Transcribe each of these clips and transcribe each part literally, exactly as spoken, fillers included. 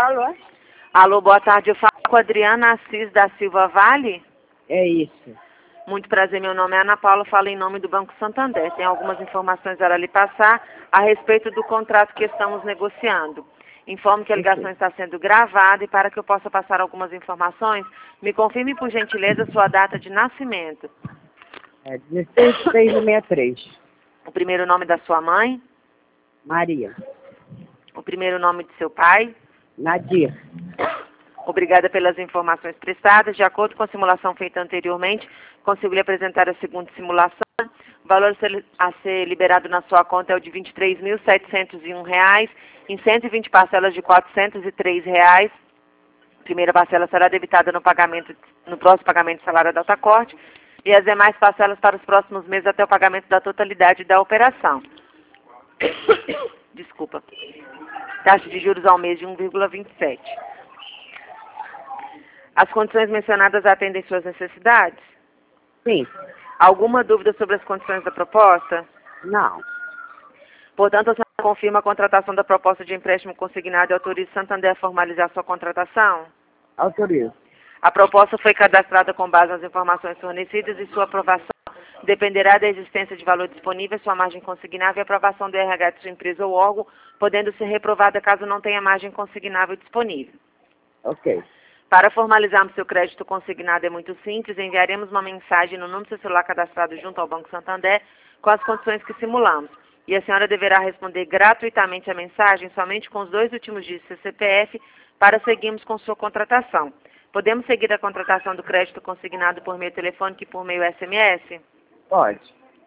Alô? Alô, boa tarde. Eu falo com a Adriana Assis da Silva Vale. É isso. Muito prazer, meu nome é Ana Paula, falo em nome do Banco Santander. Tem algumas informações para lhe passar a respeito do contrato que estamos negociando. Informo que a ligação Ok. está sendo gravada e para que eu possa passar algumas informações, me confirme por gentileza sua data de nascimento. É dezesseis de seis de sessenta e três. O primeiro nome da sua mãe, Maria. o primeiro nome de seu pai. Nadir. Obrigada pelas informações prestadas. De acordo com a simulação feita anteriormente, consigo lhe apresentar a segunda simulação. O valor a ser liberado na sua conta é o de vinte e três mil setecentos e um reais, em cento e vinte parcelas de quatrocentos e três reais. A primeira parcela será debitada no, pagamento, no próximo pagamento do salário da alta corte e as demais parcelas para os próximos meses até o pagamento da totalidade da operação. Desculpa. Taxa de juros ao mês de um vírgula vinte e sete. As condições mencionadas atendem suas necessidades? Sim. Alguma dúvida sobre as condições da proposta? Não. Portanto, a senhora confirma a contratação da proposta de empréstimo consignado e autoriza o Santander a formalizar sua contratação? Autorizo. A proposta foi cadastrada com base nas informações fornecidas e sua aprovação dependerá da existência de valor disponível, sua margem consignável e aprovação do R H de sua empresa ou órgão, podendo ser reprovada caso não tenha margem consignável disponível. Ok. Para formalizarmos seu crédito consignado é muito simples, enviaremos uma mensagem no número do seu celular cadastrado junto ao Banco Santander com as condições que simulamos. E a senhora deverá responder gratuitamente a mensagem somente com os dois últimos dígitos do seu C P F para seguirmos com sua contratação. Podemos seguir a contratação do crédito consignado por meio telefônico e por meio S M S? Pode.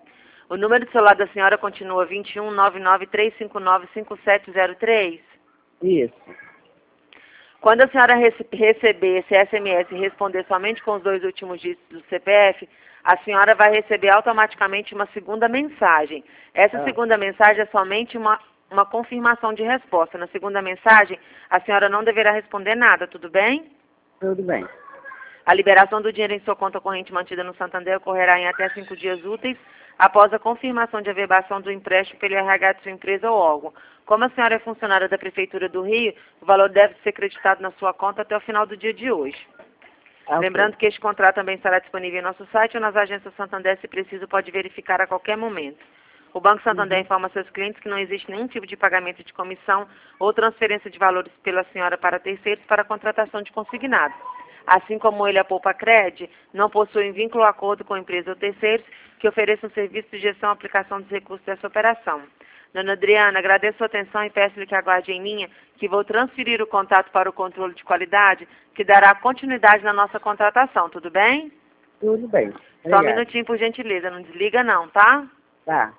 O número do celular da senhora continua vinte e um, nove nove três cinco nove, cinco sete zero três? Isso. Quando a senhora rece receber esse S M S e responder somente com os dois últimos dígitos do C P F, a senhora vai receber automaticamente uma segunda mensagem. Essa Ah. segunda mensagem é somente uma, uma confirmação de resposta. Na segunda mensagem, a senhora não deverá responder nada, tudo bem? Tudo bem. A liberação do dinheiro em sua conta corrente mantida no Santander ocorrerá em até cinco dias úteis após a confirmação de averbação do empréstimo pelo R H de sua empresa ou órgão. Como a senhora é funcionária da Prefeitura do Rio, o valor deve ser creditado na sua conta até o final do dia de hoje. Ah, ok. Lembrando que este contrato também estará disponível em nosso site ou nas agências Santander, se preciso, pode verificar a qualquer momento. O Banco Santander Uhum. informa seus clientes que não existe nenhum tipo de pagamento de comissão ou transferência de valores pela senhora para terceiros para a contratação de consignado. Assim como ele, a Poupa Cred, não possui vínculo ou acordo com empresa ou terceiros que ofereçam serviço de gestão e aplicação dos recursos dessa operação. Dona Adriana, agradeço a atenção e peço-lhe que aguarde em linha, que vou transferir o contato para o controle de qualidade, que dará continuidade na nossa contratação, tudo bem? Tudo bem. Só um Obrigado. minutinho, por gentileza, não desliga não, tá? Tá.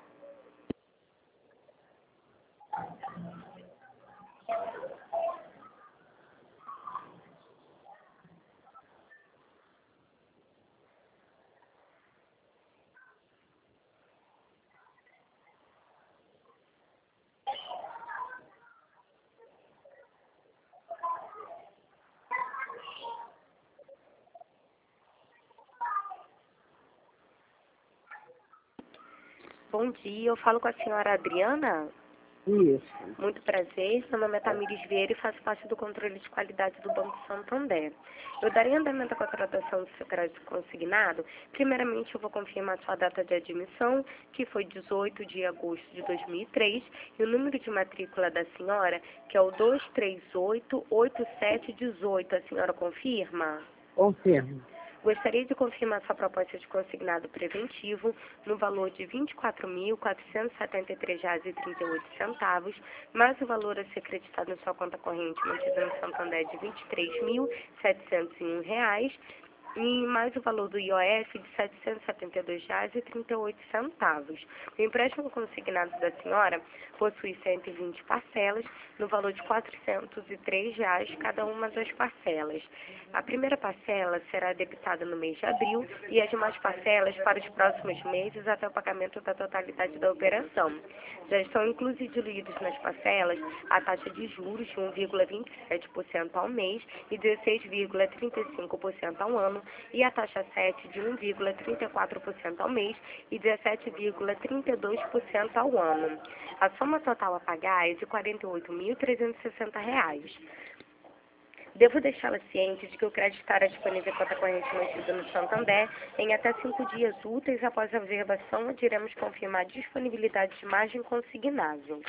Bom dia, eu falo com a senhora Adriana. Isso. Muito prazer, meu nome é Tamires Vieira e faço parte do controle de qualidade do Banco Santander. Eu darei andamento à contratação do seu crédito consignado. Primeiramente, eu vou confirmar sua data de admissão, que foi dezoito de agosto de dois mil e três, e o número de matrícula da senhora, que é o dois três oito, oito sete um oito. A senhora confirma? Confirmo. Gostaria de confirmar sua proposta de consignado preventivo no valor de vinte e quatro mil, quatrocentos e setenta e três reais e trinta e oito centavos, mais o valor a ser creditado na sua conta corrente mantida no Santander de vinte e três mil, setecentos e um reais e mais o valor do I O F de setecentos e setenta e dois reais e trinta e oito centavos. O empréstimo consignado da senhora possui cento e vinte parcelas no valor de quatrocentos e três reais cada uma das parcelas. A primeira parcela será debitada no mês de abril e as demais parcelas para os próximos meses até o pagamento da totalidade da operação. Já estão inclusos e diluídos nas parcelas a taxa de juros de um vírgula vinte e sete por cento ao mês e dezesseis vírgula trinta e cinco por cento ao ano e a taxa sete de um vírgula trinta e quatro por cento ao mês e dezessete vírgula trinta e dois por cento ao ano. A soma total a pagar é de quarenta e oito mil trezentos e sessenta reais. Devo deixá-la ciente de que o crédito estará disponível em conta corrente mantida no Santander em até cinco dias úteis após a verbação, onde iremos confirmar a disponibilidade de margem consignável.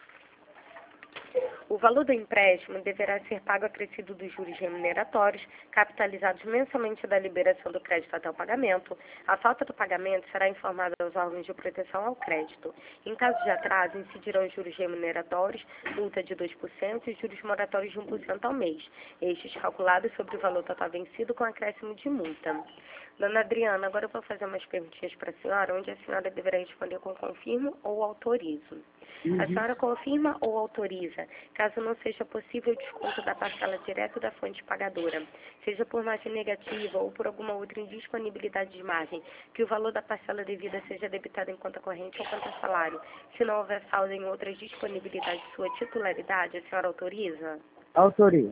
O valor do empréstimo deverá ser pago acrescido dos juros remuneratórios, capitalizados mensalmente da liberação do crédito até o pagamento. A falta do pagamento será informada aos órgãos de proteção ao crédito. Em caso de atraso, incidirão juros remuneratórios, multa de dois por cento e juros moratórios de um por cento ao mês, estes calculados sobre o valor total vencido com acréscimo de multa. Dona Adriana, agora eu vou fazer umas perguntinhas para a senhora, onde a senhora deverá responder com confirmo ou autorizo. Uhum. A senhora confirma ou autoriza, caso não seja possível o desconto da parcela direto da fonte pagadora, seja por margem negativa ou por alguma outra indisponibilidade de margem, que o valor da parcela devida seja debitado em conta corrente ou conta salário. Se não houver saldo em outras disponibilidades de sua titularidade, a senhora autoriza? Autorizo.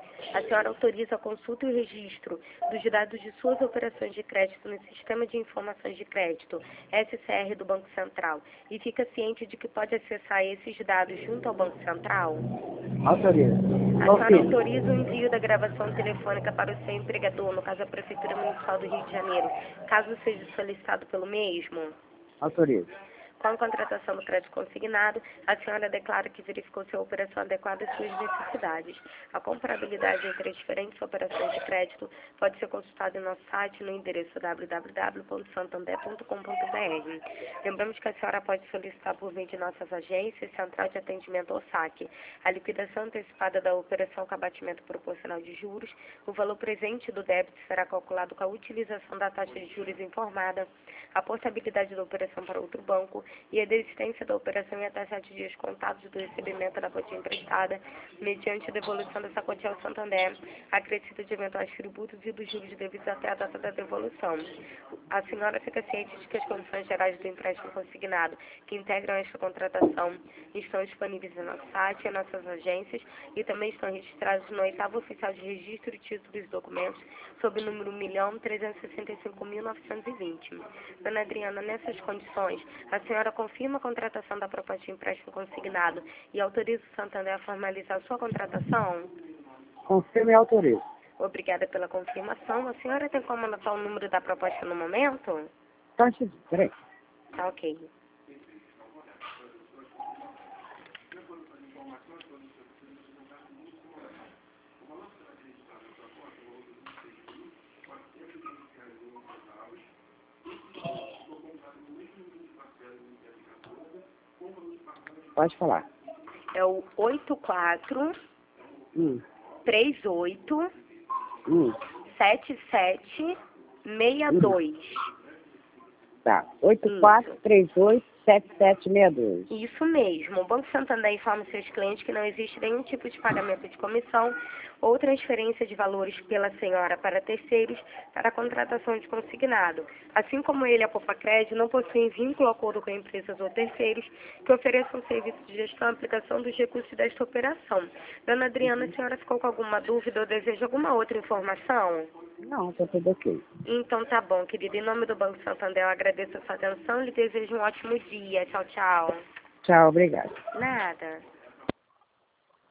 A senhora autoriza a consulta e o registro dos dados de suas operações de crédito no Sistema de Informações de Crédito, S C R do Banco Central, e fica ciente de que pode acessar esses dados junto ao Banco Central? Autorizo. A senhora autoriza o envio da gravação telefônica para o seu empregador, no caso a Prefeitura Municipal do Rio de Janeiro, caso seja solicitado pelo mesmo? Autorizo. Com a contratação do crédito consignado, a senhora declara que verificou se a operação adequada às suas necessidades. A comparabilidade entre as diferentes operações de crédito pode ser consultada em nosso site no endereço w w w ponto santander ponto com ponto b r. Lembramos que a senhora pode solicitar por meio de nossas agências, Central de Atendimento ou saque, a liquidação antecipada da operação com abatimento proporcional de juros. O valor presente do débito será calculado com a utilização da taxa de juros informada, a portabilidade da operação para outro banco, e a desistência da operação e a taxa de dias contados do recebimento da quantia emprestada, mediante a devolução dessa quantia ao Santander, acrescida de eventuais tributos e dos juros devidos até a data da devolução. A senhora fica ciente de que as condições gerais do empréstimo consignado que integram esta contratação estão disponíveis em nosso site e em nossas agências e também estão registrados no oitavo oficial de registro de títulos e documentos sob o número um milhão trezentos e sessenta e cinco mil novecentos e vinte. Dona Adriana, nessas condições, a senhora A senhora confirma a contratação da proposta de empréstimo consignado e autoriza o Santander a formalizar sua contratação? Confirmo e autorizo. Obrigada pela confirmação. A senhora tem como anotar o número da proposta no momento? Tá, peraí. Tá ok. Pode falar. É o oito quatro Hum. três oito Hum. sete sete seis dois. Tá. oito quatro três oito sete sete seis dois. Isso mesmo. O Banco Santander informa seus clientes que não existe nenhum tipo de pagamento de comissão ou transferência de valores pela senhora para terceiros para a contratação de consignado. Assim como ele, a Poupa Crédito, não possui vínculo ou acordo com empresas ou terceiros que ofereçam serviço de gestão e aplicação dos recursos desta operação. Dona Adriana, a senhora ficou com alguma dúvida ou deseja alguma outra informação? Não, tá tudo ok. Então tá bom, querida. Em nome do Banco Santander, eu agradeço a sua atenção e lhe desejo um ótimo dia. Tchau, tchau. Tchau, obrigado. Nada.